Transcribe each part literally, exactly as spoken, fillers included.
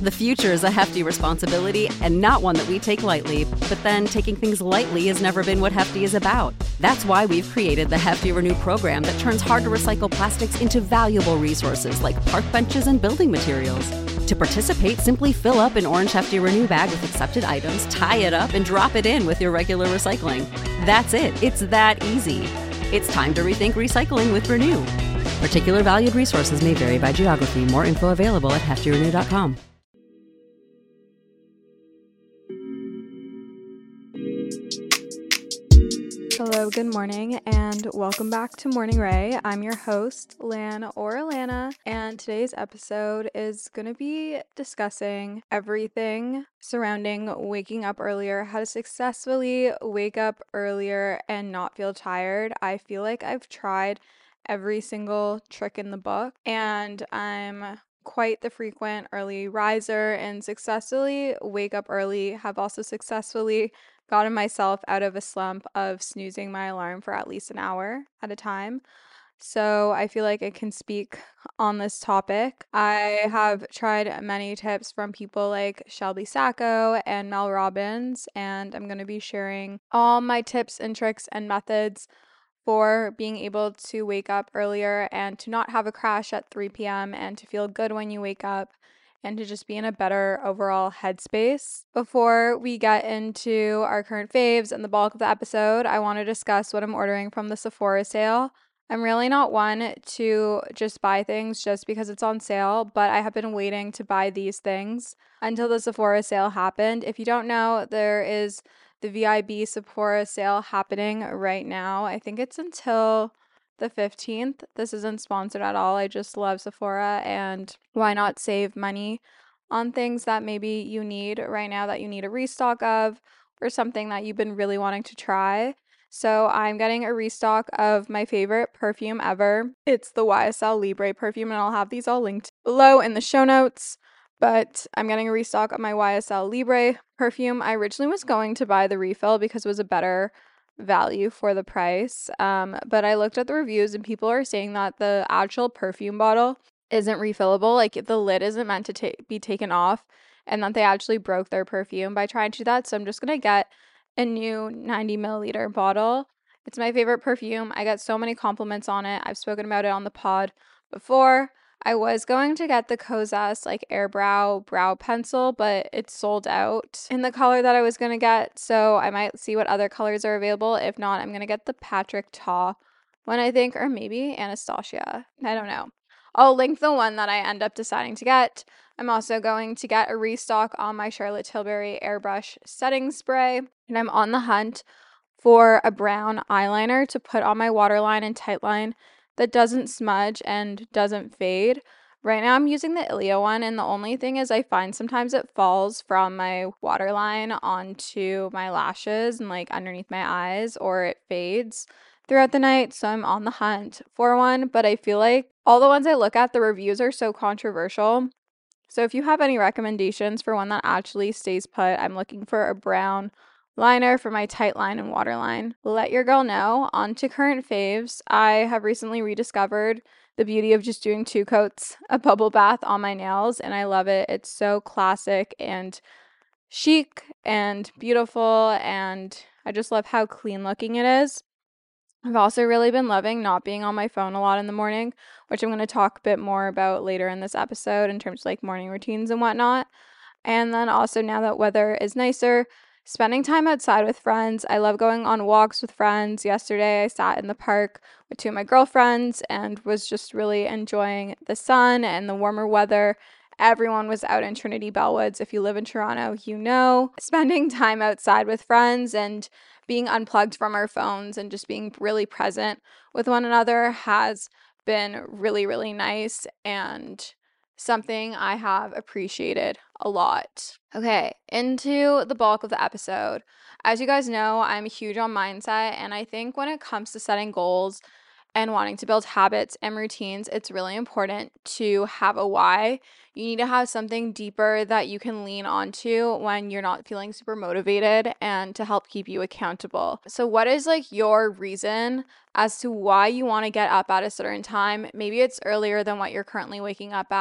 The future is a hefty responsibility and not one that we take lightly, but then taking things lightly has never been what Hefty is about. That's why we've created the Hefty Renew program that turns hard-to-recycle plastics into valuable resources like park benches and building materials. To participate, simply fill up an orange Hefty Renew bag with accepted items, tie it up, and drop it in with your regular recycling. That's it. It's that easy. It's time to rethink recycling with Renew. Particular valued resources may vary by geography. More info available at hefty renew dot com. Hello, good morning, and welcome back to Morning Ray. I'm your host, Lan or Alana, and today's episode is going to be discussing everything surrounding waking up earlier, how to successfully wake up earlier and not feel tired. I feel like I've tried every single trick in the book, and I'm quite the frequent early riser and successfully wake up early, have also successfully gotten myself out of a slump of snoozing my alarm for at least an hour at a time. So I feel like I can speak on this topic. I have tried many tips from people like Shelby Sacco and Mel Robbins, and I'm going to be sharing all my tips and tricks and methods for being able to wake up earlier and to not have a crash at three p.m. and to feel good when you wake up and to just be in a better overall headspace. Before we get into our current faves and the bulk of the episode, I want to discuss what I'm ordering from the Sephora sale. I'm really not one to just buy things just because it's on sale, but I have been waiting to buy these things until the Sephora sale happened. If you don't know, there is the V I B Sephora sale happening right now. I think it's until the fifteenth. This isn't sponsored at all. I just love Sephora, and why not save money on things that maybe you need right now that you need a restock of, or something that you've been really wanting to try. So I'm getting a restock of my favorite perfume ever. It's the Y S L Libre perfume, and I'll have these all linked below in the show notes. But I'm getting a restock of my Y S L Libre perfume. I originally was going to buy the refill because it was a better value for the price, um but I looked at the reviews and people are saying that the actual perfume bottle isn't refillable, like the lid isn't meant to ta- be taken off, and that they actually broke their perfume by trying to do that. So I'm just gonna get a new ninety milliliter bottle. It's my favorite perfume. I get so many compliments on it. I've spoken about it on the pod before. I was going to get the Kosas like Airbrow brow pencil, but it's sold out in the color that I was going to get, so I might see what other colors are available. If not, I'm going to get the Patrick Ta one, I think, or maybe Anastasia. I don't know. I'll link the one that I end up deciding to get. I'm also going to get a restock on my Charlotte Tilbury Airbrush setting spray, and I'm on the hunt for a brown eyeliner to put on my waterline and tightline that doesn't smudge and doesn't fade. Right now I'm using the Ilia one, and the only thing is I find sometimes it falls from my waterline onto my lashes and like underneath my eyes, or it fades throughout the night. So I'm on the hunt for one, but I feel like all the ones I look at, the reviews are so controversial. So if you have any recommendations for one that actually stays put, I'm looking for a brown liner for my tight line and waterline. Let your girl know. On to current faves. I have recently rediscovered the beauty of just doing two coats of bubble bath on my nails, and I love it. It's so classic and chic and beautiful, and I just love how clean looking it is. I've also really been loving not being on my phone a lot in the morning, which I'm going to talk a bit more about later in this episode in terms of like morning routines and whatnot. And then also, now that weather is nicer, spending time outside with friends. I love going on walks with friends. Yesterday, I sat in the park with two of my girlfriends and was just really enjoying the sun and the warmer weather. Everyone was out in Trinity Bellwoods. If you live in Toronto, you know. Spending time outside with friends and being unplugged from our phones and just being really present with one another has been really, really nice and something I have appreciated a lot. Okay, into the bulk of the episode. As you guys know, I'm huge on mindset, and I think when it comes to setting goals and wanting to build habits and routines, it's really important to have a why. You need to have something deeper that you can lean onto when you're not feeling super motivated and to help keep you accountable. So what is like your reason as to why you want to get up at a certain time? Maybe it's earlier than what you're currently waking up at,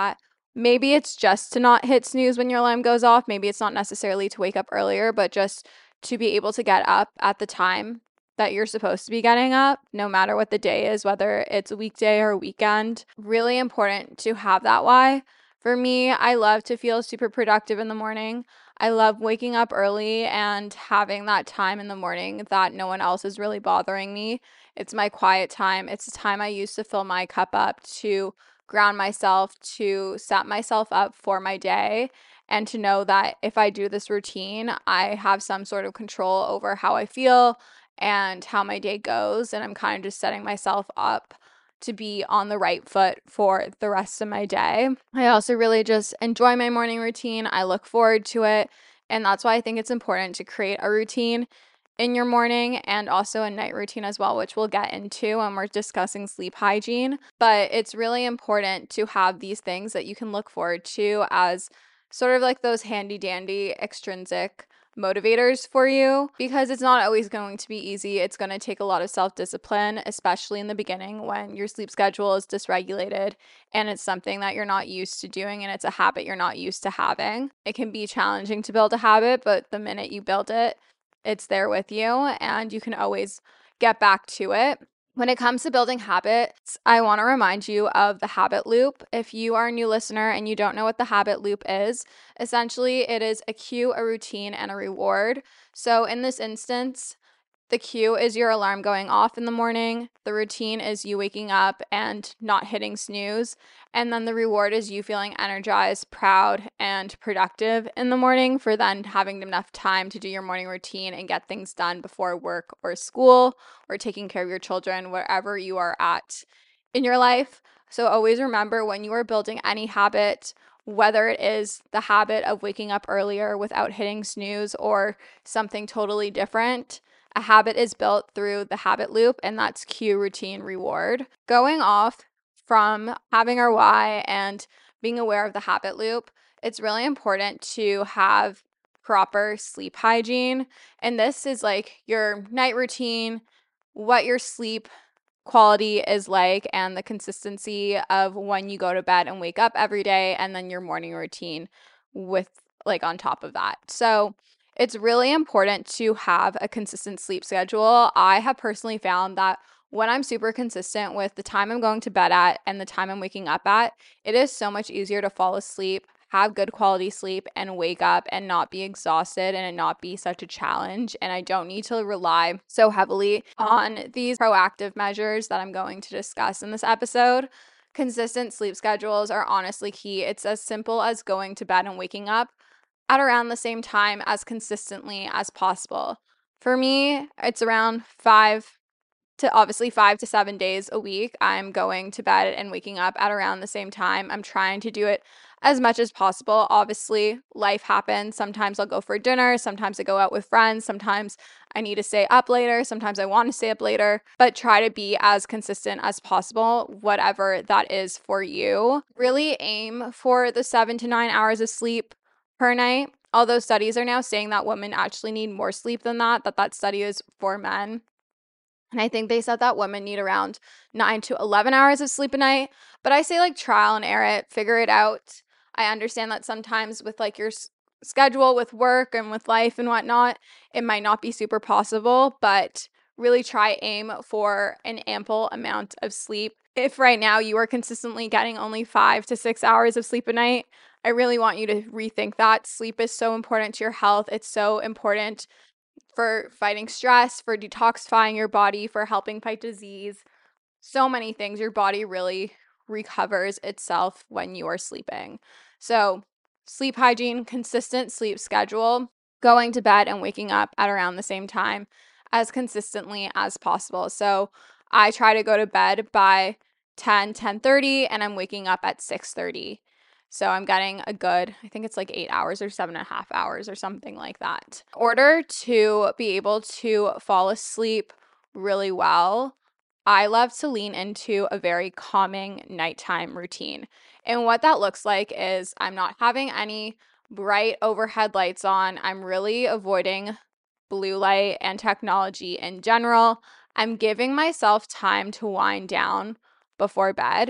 Maybe it's just to not hit snooze when your alarm goes off. Maybe it's not necessarily to wake up earlier, but just to be able to get up at the time that you're supposed to be getting up, no matter what the day is, whether it's a weekday or a weekend. Really important to have that why. For me, I love to feel super productive in the morning. I love waking up early and having that time in the morning that no one else is really bothering me. It's my quiet time. It's the time I use to fill my cup up, to ground myself, to set myself up for my day, and to know that if I do this routine, I have some sort of control over how I feel and how my day goes. And I'm kind of just setting myself up to be on the right foot for the rest of my day. I also really just enjoy my morning routine. I look forward to it. And that's why I think it's important to create a routine in your morning and also a night routine as well, which we'll get into when we're discussing sleep hygiene. But it's really important to have these things that you can look forward to as sort of like those handy dandy extrinsic motivators for you, because it's not always going to be easy. It's going to take a lot of self-discipline, especially in the beginning when your sleep schedule is dysregulated and it's something that you're not used to doing and it's a habit you're not used to having. It can be challenging to build a habit, but the minute you build it, it's there with you and you can always get back to it. When it comes to building habits, I want to remind you of the habit loop. If you are a new listener and you don't know what the habit loop is, essentially it is a cue, a routine, and a reward. So in this instance, the cue is your alarm going off in the morning. The routine is you waking up and not hitting snooze. And then the reward is you feeling energized, proud, and productive in the morning for then having enough time to do your morning routine and get things done before work or school or taking care of your children, wherever you are at in your life. So always remember, when you are building any habit, whether it is the habit of waking up earlier without hitting snooze or something totally different, a habit is built through the habit loop, and that's cue, routine, reward. Going off from having our why and being aware of the habit loop, it's really important to have proper sleep hygiene. And this is like your night routine, what your sleep quality is like, and the consistency of when you go to bed and wake up every day, and then your morning routine with like on top of that. So it's really important to have a consistent sleep schedule. I have personally found that when I'm super consistent with the time I'm going to bed at and the time I'm waking up at, it is so much easier to fall asleep, have good quality sleep, and wake up and not be exhausted and it not be such a challenge. And I don't need to rely so heavily on these proactive measures that I'm going to discuss in this episode. Consistent sleep schedules are honestly key. It's as simple as going to bed and waking up at around the same time as consistently as possible. For me, it's around five to obviously five to seven days a week. I'm going to bed and waking up at around the same time. I'm trying to do it as much as possible. Obviously, life happens. Sometimes I'll go for dinner. Sometimes I go out with friends. Sometimes I need to stay up later. Sometimes I want to stay up later, but try to be as consistent as possible, whatever that is for you. Really aim for the seven to nine hours of sleep per night. Although studies are now saying that women actually need more sleep than that, that that study is for men. And I think they said that women need around nine to eleven hours of sleep a night. But I say like trial and error it, figure it out. I understand that sometimes with like your s- schedule with work and with life and whatnot, it might not be super possible, but really try aim for an ample amount of sleep. If right now you are consistently getting only five to six hours of sleep a night, I really want you to rethink that. Sleep is so important to your health. It's so important for fighting stress, for detoxifying your body, for helping fight disease. So many things. Your body really recovers itself when you are sleeping. So, sleep hygiene, consistent sleep schedule, going to bed and waking up at around the same time as consistently as possible. So, I try to go to bed by ten, ten thirty, and I'm waking up at six thirty. So I'm getting a good, I think it's like eight hours or seven and a half hours or something like that. In order to be able to fall asleep really well, I love to lean into a very calming nighttime routine. And what that looks like is I'm not having any bright overhead lights on. I'm really avoiding blue light and technology in general. I'm giving myself time to wind down before bed.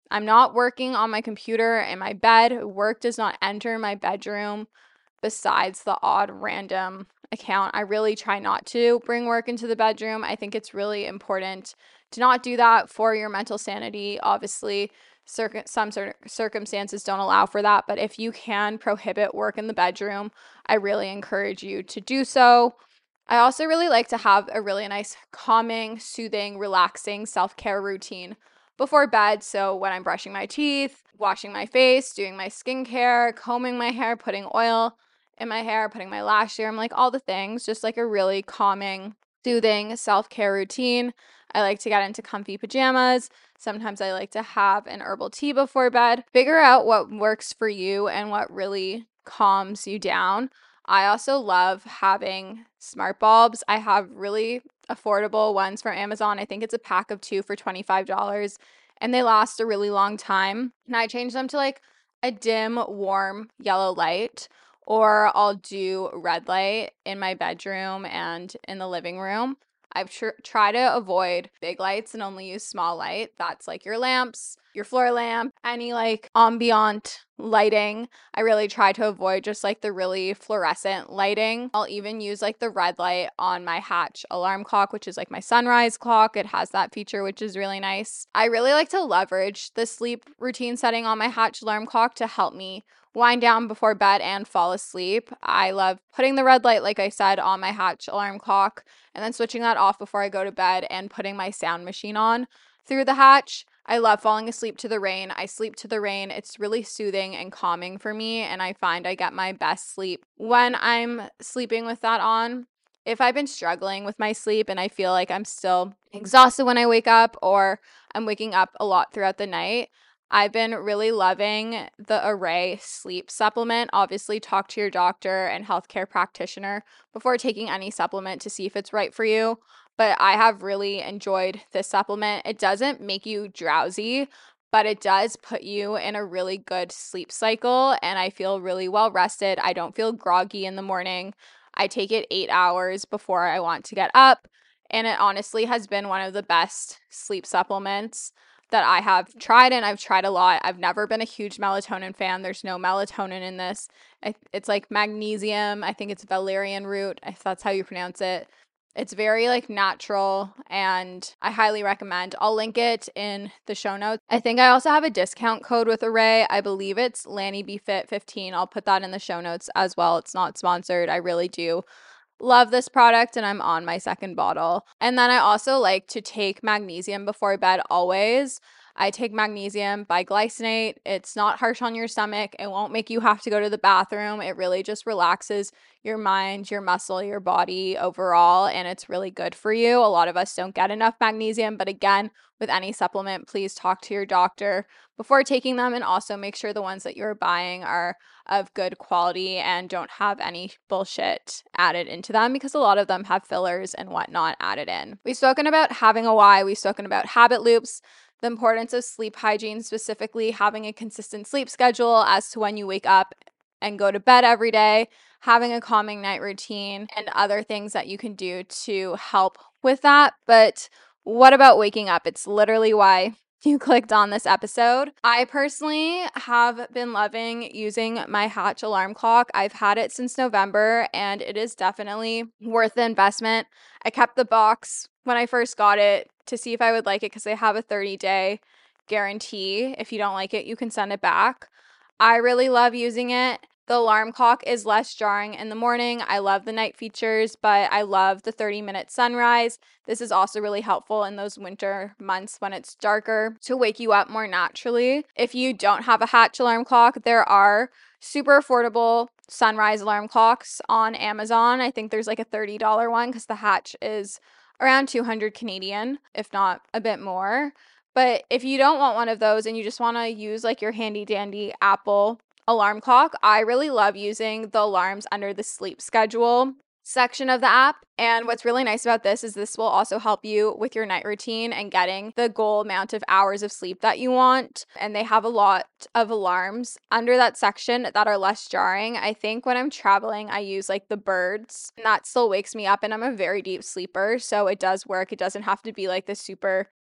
I'm not working on my computer in my bed. Work does not enter my bedroom besides the odd random account. I really try not to bring work into the bedroom. I think it's really important to not do that for your mental sanity. Obviously, Cir- some cir- circumstances don't allow for that, but if you can prohibit work in the bedroom, I really encourage you to do so. I also really like to have a really nice, calming, soothing, relaxing self-care routine before bed. So when I'm brushing my teeth, washing my face, doing my skincare, combing my hair, putting oil in my hair, putting my lash serum, like all the things, just like a really calming, soothing self-care routine. I like to get into comfy pajamas. Sometimes I like to have an herbal tea before bed. Figure out what works for you and what really calms you down. I also love having smart bulbs. I have really affordable ones from Amazon. I think it's a pack of two for twenty-five dollars and they last a really long time. And I change them to like a dim, warm yellow light, or I'll do red light in my bedroom and in the living room. I've tr- tried to avoid big lights and only use small light. That's like your lamps, your floor lamp, any like ambient lighting. I really try to avoid just like the really fluorescent lighting. I'll even use like the red light on my Hatch alarm clock, which is like my sunrise clock. It has that feature, which is really nice. I really like to leverage the sleep routine setting on my Hatch alarm clock to help me wind down before bed and fall asleep. I love putting the red light, like I said, on my Hatch alarm clock and then switching that off before I go to bed and putting my sound machine on through the Hatch. I love falling asleep to the rain. I sleep to the rain. It's really soothing and calming for me, and I find I get my best sleep when I'm sleeping with that on. If I've been struggling with my sleep and I feel like I'm still exhausted when I wake up, or I'm waking up a lot throughout the night, I've been really loving the Arrae sleep supplement. Obviously, talk to your doctor and healthcare practitioner before taking any supplement to see if it's right for you. But I have really enjoyed this supplement. It doesn't make you drowsy, but it does put you in a really good sleep cycle, and I feel really well rested. I don't feel groggy in the morning. I take it eight hours before I want to get up, and it honestly has been one of the best sleep supplements that I have tried, and I've tried a lot. I've never been a huge melatonin fan. There's no melatonin in this. It's like magnesium. I think it's valerian root, if that's how you pronounce it. It's very like natural, and I highly recommend. I'll link it in the show notes. I think I also have a discount code with Arrae. I believe it's Lanny B Fit fifteen. I'll put that in the show notes as well. It's not sponsored. I really do love this product, and I'm on my second bottle. And then I also like to take magnesium before bed always. I take magnesium biglycinate. It's not harsh on your stomach. It won't make you have to go to the bathroom. It really just relaxes your mind, your muscle, your body overall, and it's really good for you. A lot of us don't get enough magnesium, but again, with any supplement, please talk to your doctor before taking them, and also make sure the ones that you're buying are of good quality and don't have any bullshit added into them, because a lot of them have fillers and whatnot added in. We've spoken about having a why. We've spoken about habit loops, the importance of sleep hygiene, specifically having a consistent sleep schedule as to when you wake up and go to bed every day, having a calming night routine, and other things that you can do to help with that. But what about waking up? It's literally why you clicked on this episode. I personally have been loving using my Hatch alarm clock. I've had it since November, and it is definitely worth the investment. I kept the box when I first got it to see if I would like it, because they have a thirty day guarantee. If you don't like it, you can send it back. I really love using it. The alarm clock is less jarring in the morning. I love the night features, but I love the thirty minute sunrise. This is also really helpful in those winter months when it's darker to wake you up more naturally. If you don't have a Hatch alarm clock, there are super affordable sunrise alarm clocks on Amazon. I think there's like a thirty dollars one, because the Hatch is around two hundred Canadian, if not a bit more. But if you don't want one of those and you just want to use like your handy dandy Apple alarm clock, I really love using the alarms under the sleep schedule section of the app. And what's really nice about this is this will also help you with your night routine and getting the goal amount of hours of sleep that you want. And they have a lot of alarms under that section that are less jarring. I think when I'm traveling, I use like the birds, and that still wakes me up, and I'm a very deep sleeper, so it does work. It doesn't have to be like the super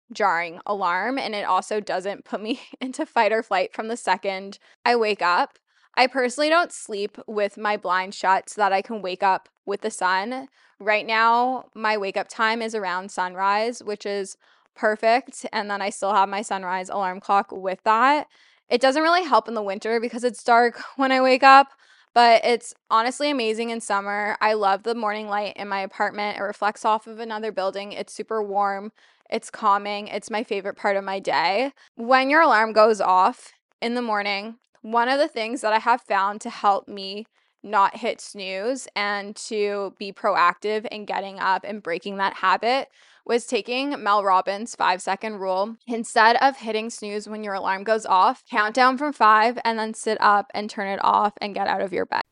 jarring alarm, and it also doesn't put me into fight or flight from the second I wake up. I personally don't sleep with my blinds shut so that I can wake up with the sun. Right now, my wake up time is around sunrise, which is perfect, and then I still have my sunrise alarm clock with that. It doesn't really help in the winter because it's dark when I wake up, but it's honestly amazing in summer. I love the morning light in my apartment. It reflects off of another building. It's super warm. It's calming. It's my favorite part of my day. When your alarm goes off in the morning, one of the things that I have found to help me not hit snooze and to be proactive in getting up and breaking that habit was taking Mel Robbins' five second rule. Instead of hitting snooze when your alarm goes off, count down from five and then sit up and turn it off and get out of your bed.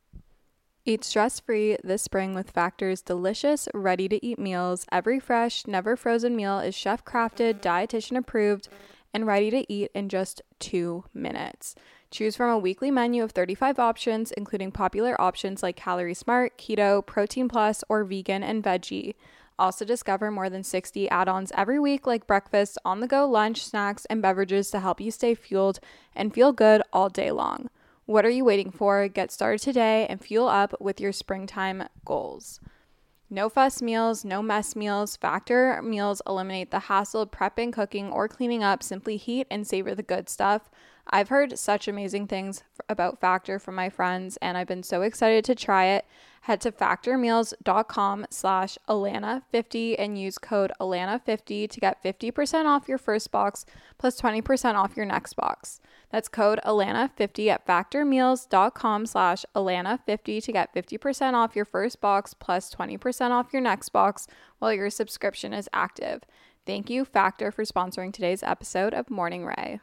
Eat stress-free this spring with Factor's delicious, ready-to-eat meals. Every fresh, never frozen meal is chef-crafted, dietitian-approved, and ready to eat in just two minutes. Choose from a weekly menu of thirty-five options, including popular options like Calorie Smart, Keto, Protein Plus, or Vegan and Veggie. Also discover more than sixty add-ons every week like breakfast, on-the-go lunch, snacks, and beverages to help you stay fueled and feel good all day long. What are you waiting for? Get started today and fuel up with your springtime goals. No fuss meals, no mess meals. Factor meals eliminate the hassle of prepping, cooking, or cleaning up. Simply heat and savor the good stuff. I've heard such amazing things about Factor from my friends, and I've been so excited to try it. Head to factormeals.com slash Alana fifty and use code Alana fifty to get fifty percent off your first box plus twenty percent off your next box. That's code Alana fifty at factormeals.com slash Alana fifty to get fifty percent off your first box plus twenty percent off your next box while your subscription is active. Thank you, Factor, for sponsoring today's episode of Morning Ray.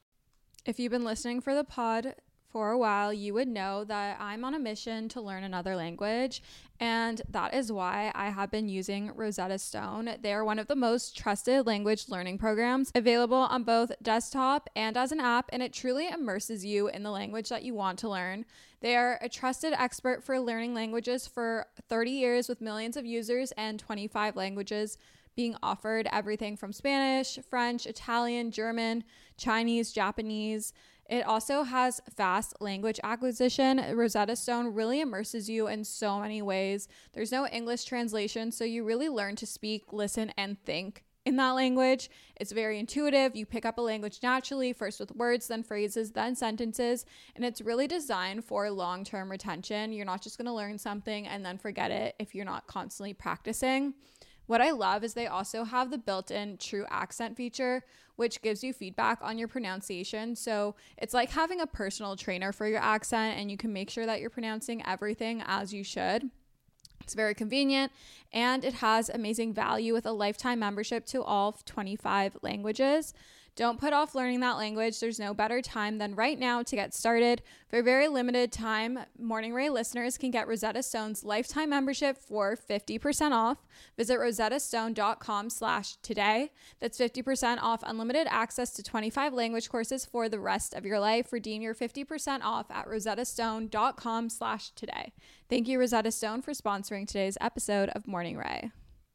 If you've been listening for the pod for a while, you would know that I'm on a mission to learn another language, and that is why I have been using Rosetta Stone. They are one of the most trusted language learning programs available on both desktop and as an app, and it truly immerses you in the language that you want to learn. They are a trusted expert for learning languages for thirty years with millions of users and twenty-five languages being offered, everything from Spanish, French, Italian, German, Chinese, Japanese. It also has fast language acquisition. Rosetta Stone really immerses you in so many ways. There's no English translation, so you really learn to speak, listen, and think in that language. It's very intuitive. You pick up a language naturally, first with words, then phrases, then sentences, and it's really designed for long-term retention. You're not just going to learn something and then forget it if you're not constantly practicing. What I love is they also have the built-in true accent feature, which gives you feedback on your pronunciation. So it's like having a personal trainer for your accent, and you can make sure that you're pronouncing everything as you should. It's very convenient, and it has amazing value with a lifetime membership to all twenty-five languages. Don't put off learning that language. There's no better time than right now to get started. For a very limited time, Morning Ray listeners can get Rosetta Stone's lifetime membership for fifty percent off. Visit rosettastone.com slash today. That's fifty percent off unlimited access to twenty-five language courses for the rest of your life. Redeem your fifty percent off at rosettastone.com slash today. Thank you, Rosetta Stone, for sponsoring today's episode of Morning Ray.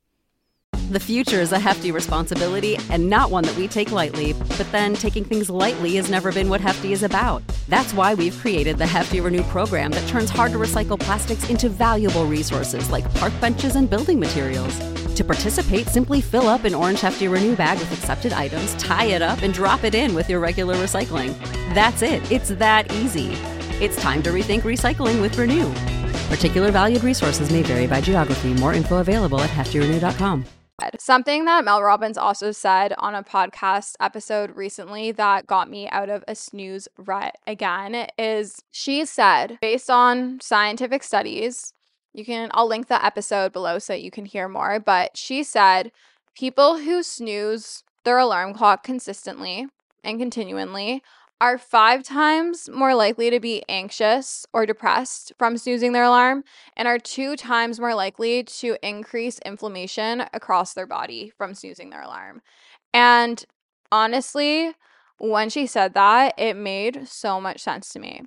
The future is a hefty responsibility and not one that we take lightly. But then taking things lightly has never been what Hefty is about. That's why we've created the Hefty Renew program that turns hard-to-recycle plastics into valuable resources like park benches and building materials. To participate, simply fill up an orange Hefty Renew bag with accepted items, tie it up, and drop it in with your regular recycling. That's it. It's that easy. It's time to rethink recycling with Renew. Particular valued resources may vary by geography. More info available at hefty renew dot com. Something that Mel Robbins also said on a podcast episode recently that got me out of a snooze rut again is she said, based on scientific studies, you can, I'll link the episode below so that you can hear more, but she said people who snooze their alarm clock consistently and continually are five times more likely to be anxious or depressed from snoozing their alarm and are two times more likely to increase inflammation across their body from snoozing their alarm. And honestly, when she said that, it made so much sense to me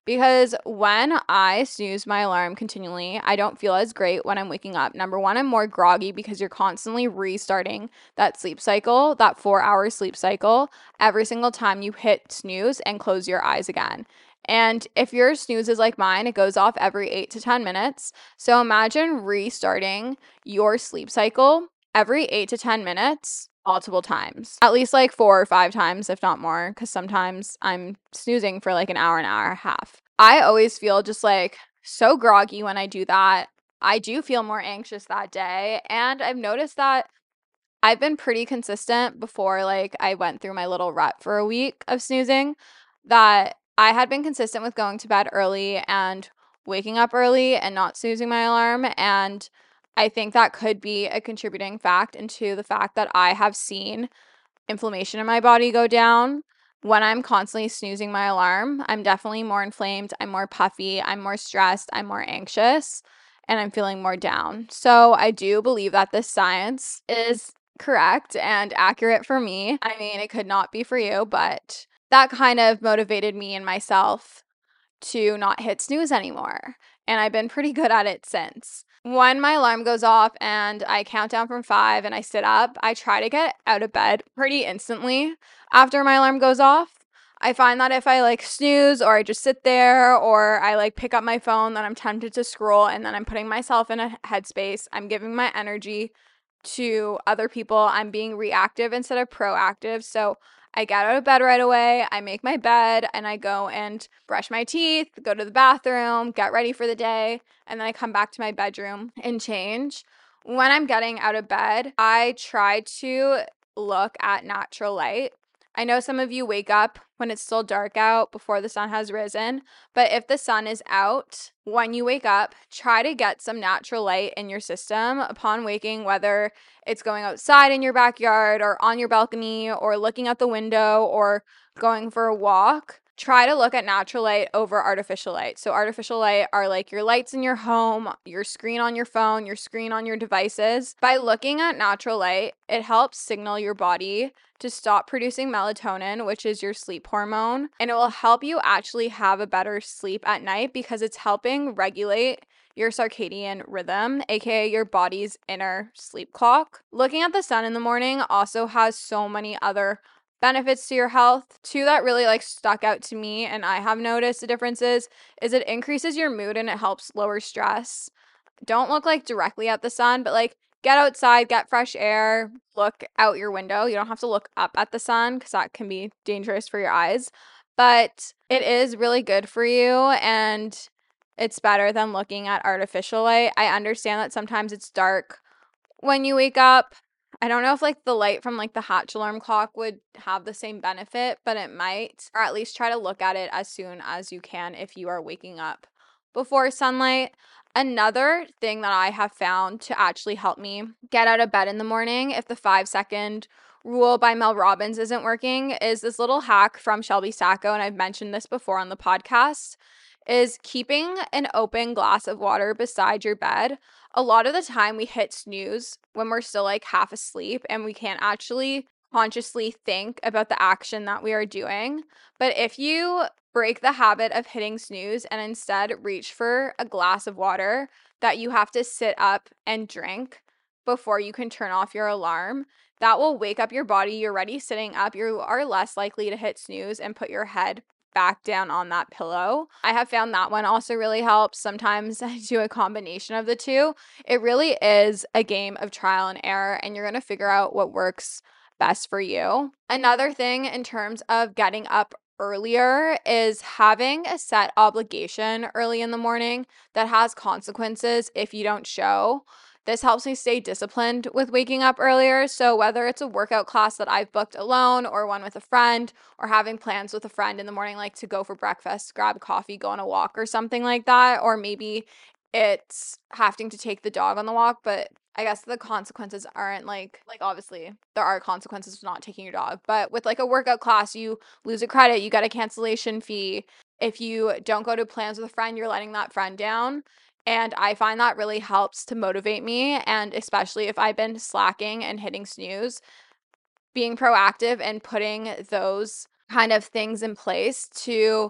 because when I snooze my alarm continually, I don't feel as great when I'm waking up. Number one, I'm more groggy because you're constantly restarting that sleep cycle, that four hour sleep cycle, every single time you hit snooze and close your eyes again. And if your snooze is like mine, it goes off every eight to ten minutes. So imagine restarting your sleep cycle every eight to ten minutes multiple times, at least like four or five times, if not more, because sometimes I'm snoozing for like an hour, an hour and a half. I always feel just like so groggy when I do that. I do feel more anxious that day. And I've noticed that I've been pretty consistent before, like I went through my little rut for a week of snoozing, that I had been consistent with going to bed early and waking up early and not snoozing my alarm. And I think that could be a contributing fact into the fact that I have seen inflammation in my body go down. When I'm constantly snoozing my alarm, I'm definitely more inflamed, I'm more puffy, I'm more stressed, I'm more anxious, and I'm feeling more down. So I do believe that this science is correct and accurate for me. I mean, it could not be for you, but that kind of motivated me and myself to not hit snooze anymore. And I've been pretty good at it since. When my alarm goes off and I count down from five and I sit up, I try to get out of bed pretty instantly after my alarm goes off. I find that if I like snooze or I just sit there or I like pick up my phone, then I'm tempted to scroll and then I'm putting myself in a headspace. I'm giving my energy to other people. I'm being reactive instead of proactive. So I get out of bed right away, I make my bed, and I go and brush my teeth, go to the bathroom, get ready for the day, and then I come back to my bedroom and change. When I'm getting out of bed, I try to look at natural light. I know some of you wake up when it's still dark out before the sun has risen, but if the sun is out when you wake up, try to get some natural light in your system upon waking, whether it's going outside in your backyard or on your balcony or looking out the window or going for a walk. Try to look at natural light over artificial light. So artificial light are like your lights in your home, your screen on your phone, your screen on your devices. By looking at natural light, it helps signal your body to stop producing melatonin, which is your sleep hormone, and it will help you actually have a better sleep at night because it's helping regulate your circadian rhythm, aka your body's inner sleep clock. Looking at the sun in the morning also has so many other benefits to your health. Two that really like stuck out to me and I have noticed the differences is it increases your mood and it helps lower stress. Don't look like directly at the sun, but like get outside, get fresh air, look out your window. You don't have to look up at the sun because that can be dangerous for your eyes, but it is really good for you and it's better than looking at artificial light. I understand that sometimes it's dark when you wake up. I don't know if like the light from like the Hatch alarm clock would have the same benefit, but it might, or at least try to look at it as soon as you can if you are waking up before sunlight. Another thing that I have found to actually help me get out of bed in the morning, if the five second rule by Mel Robbins isn't working, is this little hack from Shelby Sacco, and I've mentioned this before on the podcast, is keeping an open glass of water beside your bed. A lot of the time we hit snooze when we're still like half asleep and we can't actually consciously think about the action that we are doing. But if you break the habit of hitting snooze and instead reach for a glass of water that you have to sit up and drink before you can turn off your alarm, that will wake up your body. You're already sitting up. You are less likely to hit snooze and put your head back down on that pillow. I have found that one also really helps. Sometimes I do a combination of the two. It really is a game of trial and error, and you're going to figure out what works best for you. Another thing in terms of getting up earlier is having a set obligation early in the morning that has consequences if you don't show. This helps me stay disciplined with waking up earlier. So whether it's a workout class that I've booked alone or one with a friend or having plans with a friend in the morning, like to go for breakfast, grab coffee, go on a walk or something like that, or maybe it's having to take the dog on the walk, but I guess the consequences aren't like, like obviously there are consequences for not taking your dog, but with like a workout class, you lose a credit, you get a cancellation fee. If you don't go to plans with a friend, you're letting that friend down. And I find that really helps to motivate me. And especially if I've been slacking and hitting snooze, being proactive and putting those kind of things in place to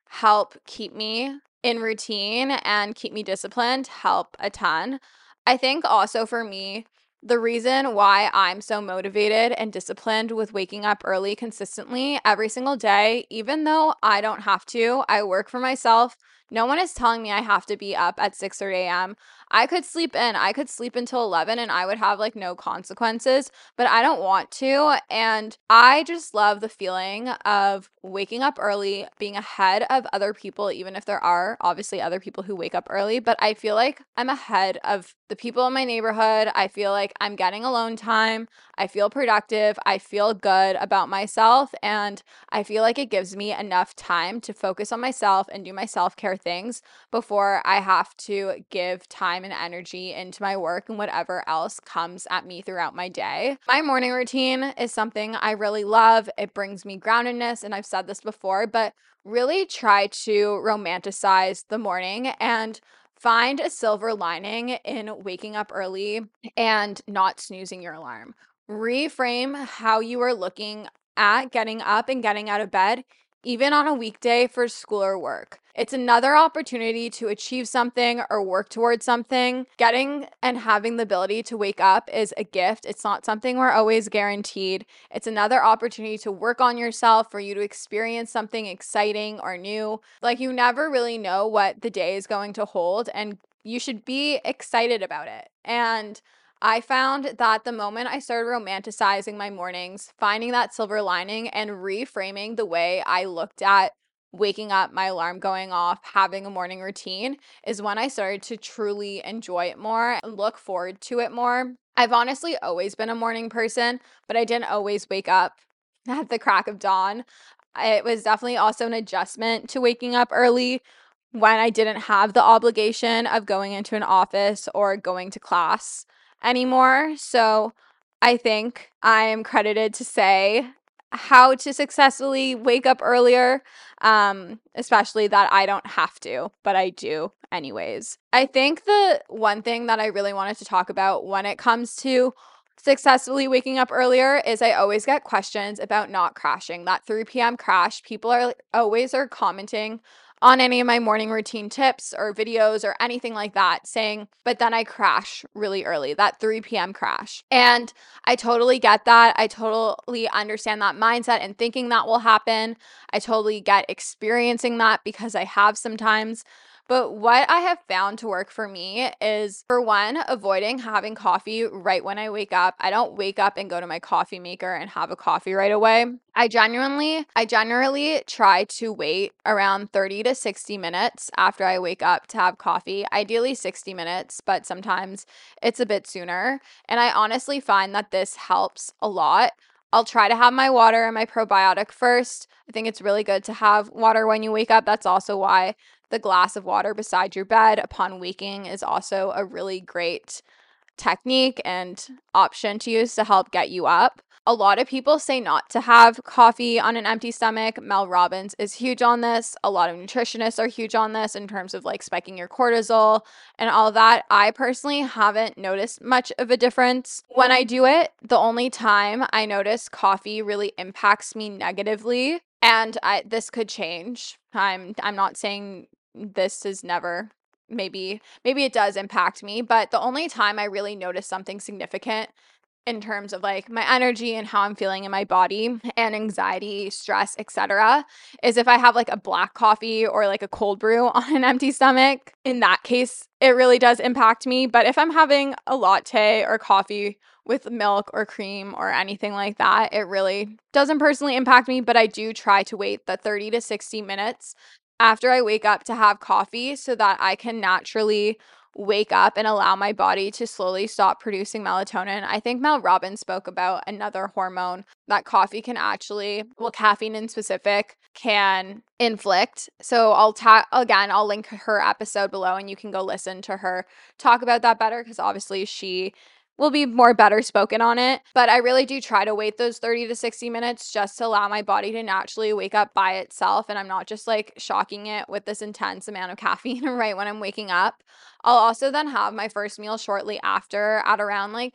help keep me in routine and keep me disciplined help a ton. I think also for me, the reason why I'm so motivated and disciplined with waking up early consistently every single day, even though I don't have to, I work for myself. No one is telling me I have to be up at six thirty a.m. I could sleep in. I could sleep until eleven and I would have like no consequences, but I don't want to. And I just love the feeling of waking up early, being ahead of other people, even if there are obviously other people who wake up early. But I feel like I'm ahead of the people in my neighborhood. I feel like I'm getting alone time. I feel productive. I feel good about myself. And I feel like it gives me enough time to focus on myself and do my self-care things before I have to give time and energy into my work and whatever else comes at me throughout my day. My morning routine is something I really love. It brings me groundedness, and I've said this before, but really try to romanticize the morning and find a silver lining in waking up early and not snoozing your alarm. Reframe how you are looking at getting up and getting out of bed, even on a weekday for school or work. It's another opportunity to achieve something or work towards something. Getting and having the ability to wake up is a gift. It's not something we're always guaranteed. It's another opportunity to work on yourself, for you to experience something exciting or new. Like, you never really know what the day is going to hold, and you should be excited about it. And I found that the moment I started romanticizing my mornings, finding that silver lining, and reframing the way I looked at waking up, my alarm going off, having a morning routine, is when I started to truly enjoy it more and look forward to it more. I've honestly always been a morning person, but I didn't always wake up at the crack of dawn. It was definitely also an adjustment to waking up early when I didn't have the obligation of going into an office or going to class anymore. So I think I'm credited to say how to successfully wake up earlier, um, especially that I don't have to, but I do anyways. I think the one thing that I really wanted to talk about when it comes to successfully waking up earlier is I always get questions about not crashing. That three p.m. crash, people are always are commenting on any of my morning routine tips or videos or anything like that, saying, but then I crash really early, that three p.m. crash. And I totally get that. I totally understand that mindset and thinking that will happen. I totally get experiencing that because I have sometimes. But what I have found to work for me is, for one, avoiding having coffee right when I wake up. I don't wake up and go to my coffee maker and have a coffee right away. I genuinely, I generally try to wait around thirty to sixty minutes after I wake up to have coffee. Ideally sixty minutes, but sometimes it's a bit sooner. And I honestly find that this helps a lot. I'll try to have my water and my probiotic first. I think it's really good to have water when you wake up. That's also why the glass of water beside your bed upon waking is also a really great technique and option to use to help get you up. A lot of people say not to have coffee on an empty stomach. Mel Robbins is huge on this. A lot of nutritionists are huge on this in terms of like spiking your cortisol and all of that. I personally haven't noticed much of a difference when I do it. The only time I notice coffee really impacts me negatively, and I, this could change. I'm I'm not saying this is never, maybe maybe it does impact me, but the only time I really notice something significant in terms of like my energy and how I'm feeling in my body and anxiety, stress, et cetera, is if I have like a black coffee or like a cold brew on an empty stomach. In that case, it really does impact me. But if I'm having a latte or coffee with milk or cream or anything like that, it really doesn't personally impact me. But I do try to wait the thirty to sixty minutes after I wake up to have coffee so that I can naturally wake up and allow my body to slowly stop producing melatonin. I think Mel Robbins spoke about another hormone that coffee can actually, well, caffeine in specific, can inflict. So I'll ta- again, I'll link her episode below and you can go listen to her talk about that better, because obviously she will be more better spoken on it. But I really do try to wait those thirty to sixty minutes just to allow my body to naturally wake up by itself. And I'm not just like shocking it with this intense amount of caffeine right when I'm waking up. I'll also then have my first meal shortly after at around like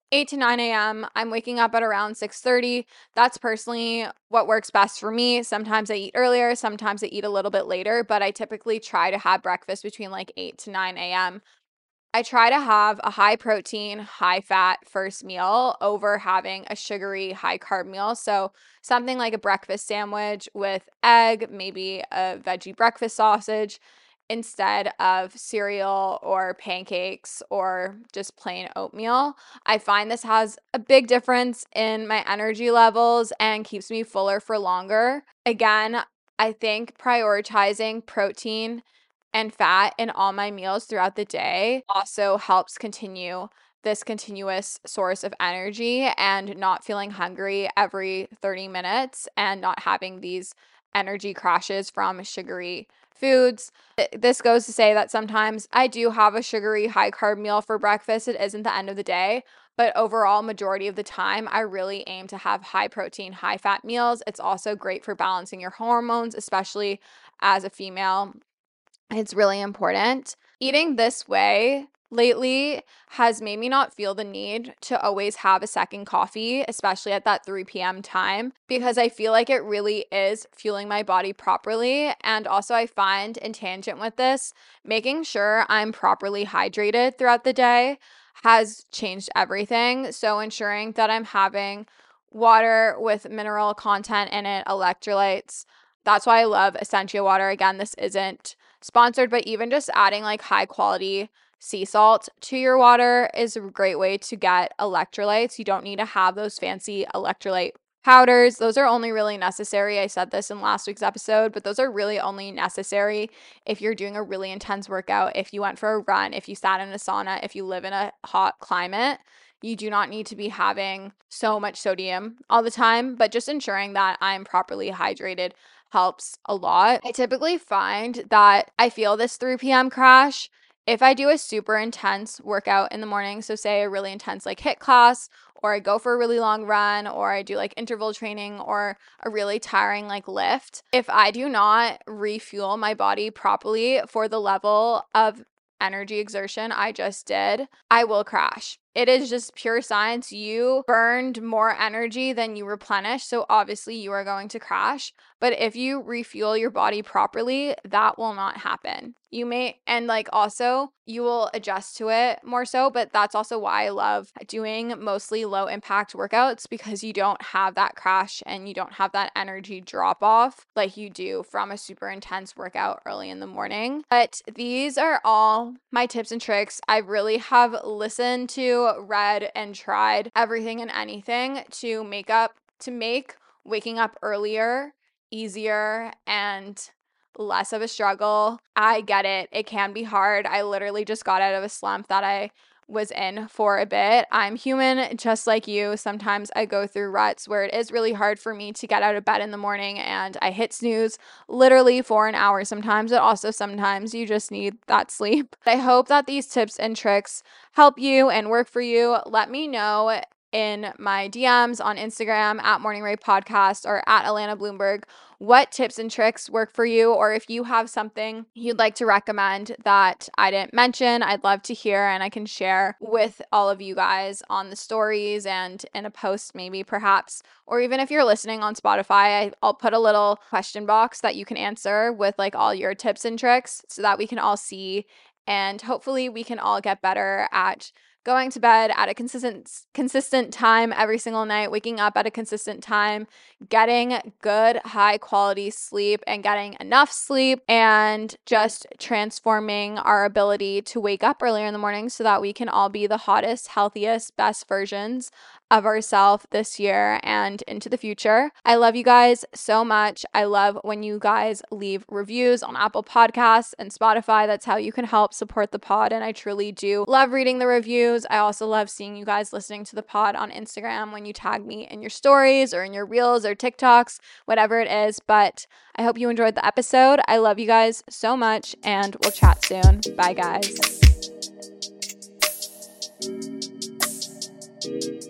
eight to nine a.m. I'm waking up at around six thirty. That's personally what works best for me. Sometimes I eat earlier, sometimes I eat a little bit later, but I typically try to have breakfast between like eight to nine a.m. I try to have a high protein, high fat first meal over having a sugary, high carb meal. So something like a breakfast sandwich with egg, maybe a veggie breakfast sausage, instead of cereal or pancakes or just plain oatmeal. I find this has a big difference in my energy levels and keeps me fuller for longer. Again, I think prioritizing protein and fat in all my meals throughout the day also helps continue this continuous source of energy and not feeling hungry every thirty minutes and not having these energy crashes from sugary foods. This goes to say that sometimes I do have a sugary high carb meal for breakfast. It isn't the end of the day, but overall majority of the time I really aim to have high protein, high fat meals. It's also great for balancing your hormones, especially as a female. It's really important. Eating this way lately has made me not feel the need to always have a second coffee, especially at that three p.m. time, because I feel like it really is fueling my body properly. And also I find, in tangent with this, making sure I'm properly hydrated throughout the day has changed everything. So ensuring that I'm having water with mineral content in it, electrolytes. That's why I love Essentia water. Again, this isn't sponsored, but even just adding like high quality sea salt to your water is a great way to get electrolytes. You don't need to have those fancy electrolyte powders. Those are only really necessary. I said this in last week's episode, but those are really only necessary if you're doing a really intense workout, if you went for a run, if you sat in a sauna, if you live in a hot climate. You do not need to be having so much sodium all the time, but just ensuring that I'm properly hydrated helps a lot. I typically find that I feel this three p.m. crash if I do a super intense workout in the morning. So say a really intense like HIIT class, or I go for a really long run, or I do like interval training or a really tiring like lift. If I do not refuel my body properly for the level of energy exertion I just did, I will crash. It is just pure science. You burned more energy than you replenished, so obviously you are going to crash. But if you refuel your body properly, that will not happen. You may, and like also, you will adjust to it more so, but that's also why I love doing mostly low impact workouts, because you don't have that crash and you don't have that energy drop off like you do from a super intense workout early in the morning. But these are all my tips and tricks. I really have listened to, read, and tried everything and anything to make up, to make waking up earlier easier and less of a struggle. I get it. It can be hard. I literally just got out of a slump that I was in for a bit. I'm human just like you. Sometimes I go through ruts where it is really hard for me to get out of bed in the morning and I hit snooze literally for an hour sometimes, but also sometimes you just need that sleep. I hope that these tips and tricks help you and work for you. Let me know in my D Ms on Instagram at Morning Ray Podcast or at Alana Bloomberg what tips and tricks work for you, or if you have something you'd like to recommend that I didn't mention, I'd love to hear and I can share with all of you guys on the stories and in a post maybe perhaps, or even if you're listening on Spotify, I, I'll put a little question box that you can answer with like all your tips and tricks so that we can all see, and hopefully we can all get better at going to bed at a consistent consistent time every single night, waking up at a consistent time, getting good high quality sleep and getting enough sleep, and just transforming our ability to wake up earlier in the morning so that we can all be the hottest, healthiest, best versions of ourselves this year and into the future. I love you guys so much. I love when you guys leave reviews on Apple Podcasts and Spotify. That's how you can help support the pod, and I truly do love reading the reviews. I also love seeing you guys listening to the pod on Instagram when you tag me in your stories or in your reels or TikToks, whatever it is. But I hope you enjoyed the episode. I love you guys so much, and we'll chat soon. Bye, guys.